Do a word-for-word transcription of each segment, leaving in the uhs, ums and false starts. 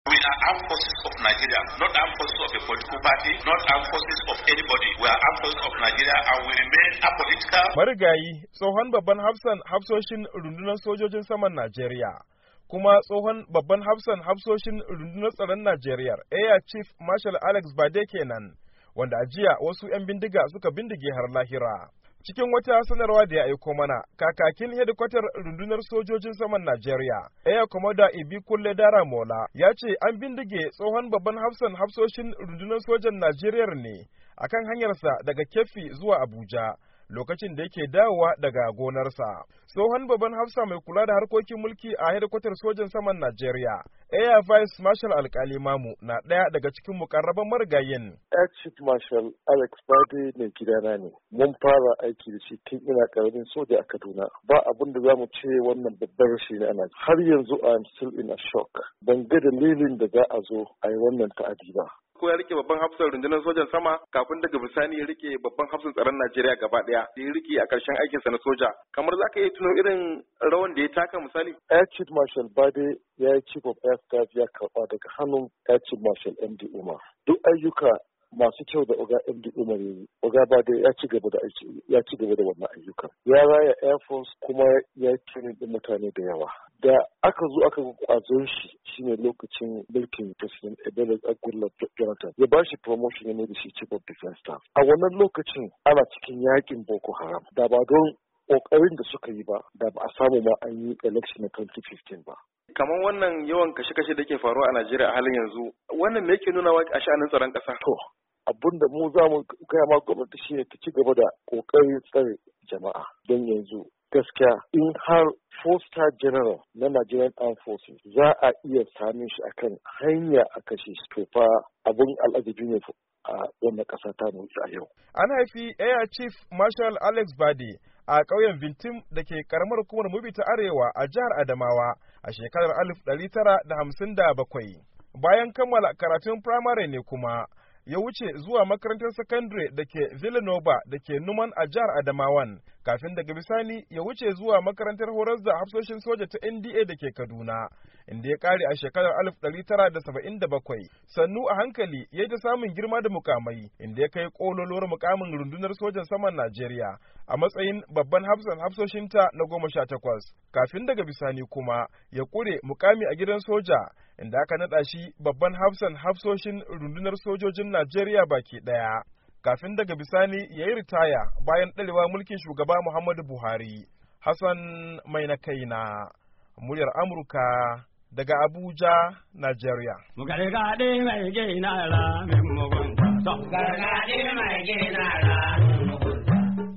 We are armed forces of Nigeria, not armed forces of a political party, not armed forces of anybody. We are armed forces of Nigeria and we remain apolitical. Marigayi tsohon babban hafsan hafsoshin rundunar sojojin saman Najeriya, kuma tsohon babban hafsan hafsoshin rundunar tsaron Najeriya, Air Chief Marshal Alex Bade kenan, wanda a jiya wasu 'yan bindiga suka bindige har lahira. Cikin wata sanarwa da ya aiko mana, kakakin hedikwatar rundunar sojojin saman Najeriya, Air Commodore Ibikulle Daramola, ya ce an bindige tsohon babban hafsan hafsoshin rundunar sojan Najeriya ne akan hanyarsa daga Keffi zuwa Abuja, lokacin da yake dawowa daga gonarsa. Tsohon babban hafsa mai kula da harkokin mulki a hedikwatar sojan saman Najeriya, Air Vice Marshal Alkali Mamu, na ɗaya daga cikin mukarraban marigayin. Air Chief Marshal Alex Bade mai gidana ne. Mun fara aiki da shi tun ina karamin soja a Kaduna. Ba abin da za mu ce wannan babbar rashi ne ana. Har yanzu I am still in a shock. Ban ga dalilin da za a zo a yi wannan ta'adi ba. Ko ya rike babban hafsan rundunar sojan sama kafin daga bisani ya rike babban hafsan tsaron Najeriya gaba daya da ya rike a ƙarshen aikinsa na soja. Kamar za ka iya tuno irin rawan da ya taka misali? Air Chief Marshal Bade ya yi Chief of Air Staff ya karɓa daga hannun Air Chief Marshal M D Umar. Duk ayyuka masu kyau da Oga M D Umar yi, Oga Bade ya ci gaba da aiki, ya ci gaba da wannan ayyukan. Ya raya Air Force kuma ya yi training din mutane da yawa. Da aka zo aka kwazon shi shine lokacin mulkin President Ebele Goodluck Jonathan ya ba shi promotion ya mai da shi Chief of Defense Staff. A wannan lokacin ana cikin yakin Boko Haram. Da ba don kokarin da suka yi ba, da ba a samu ma an yi election na twenty fifteen ba. Kamar wannan yawan kashe-kashe da ke faruwa a Najeriya a halin yanzu, wannan me yake nuna wa a sha'anin tsaron ƙasa? To, abin da mu za mu gaya ma gwamnati shi ne ta ci gaba da ƙoƙarin tsare jama'a don yanzu gaskiya in har four-star general na Nigerian Armed Forces za a iya samun shi akan hanya a kashe shi to fa abin al'ajabi ne a wannan ƙasa ta mu a yau. An haifi Air Chief Marshal Alex Bade a ƙauyen Vintim da ke karamar hukumar Mubi ta Arewa a jihar Adamawa a shekarar alif ɗari tara da hamsin da bakwai. Bayan kammala karatun firamare ne kuma ya wuce zuwa makarantar sakandare da ke Villanova da ke Numan a jihar Adamawan, kafin daga bisani ya wuce zuwa makarantar horar da hafsoshin soja ta N D A da ke Kaduna, inda ya kare a shekarar alif ɗari tara da saba'in da bakwai. Sannu a hankali ya ta samun girma da mukamai, inda ya kai kololuwar mukamin rundunar sojan saman Najeriya a matsayin babban hafsan hafsoshinta na goma sha takwas, kafin daga bisani kuma ya kure mukami a gidan soja, inda aka naɗa shi babban hafsan hafsoshin rundunar sojojin Najeriya baki ɗaya, kafin daga bisani ya yi ritaya bayan ɗarewa mulkin shugaba Muhammadu Buhari. Hassan mai na kaina, muryar Amurka daga Abuja, Najeriya. Gargaɗe mai gina ra min mugunta. Gargaɗe mai gina ra min mugunta.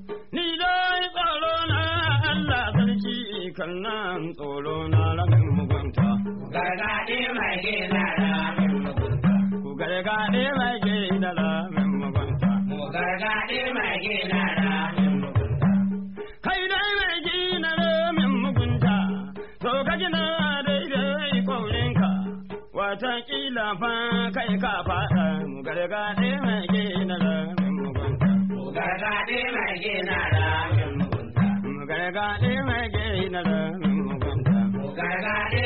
Ni dai tsoro na Allah sarki kan nan tsoro na ra min mugunta. Gargaɗe mai gina ra min mugunta. Ku gargaɗe mai gina ra min mugunta. Mu gargaɗe mai gina ra min mugunta. Kai dai mai gina ra min mugunta. To ka gina wataƙila fa kai ka faɗa mu gargaɗe mai gina ramin mugunta. Mu gargaɗe mai gina ramin mugunta. Mu gargaɗe mai gina ramin mugunta. Mu gargaɗe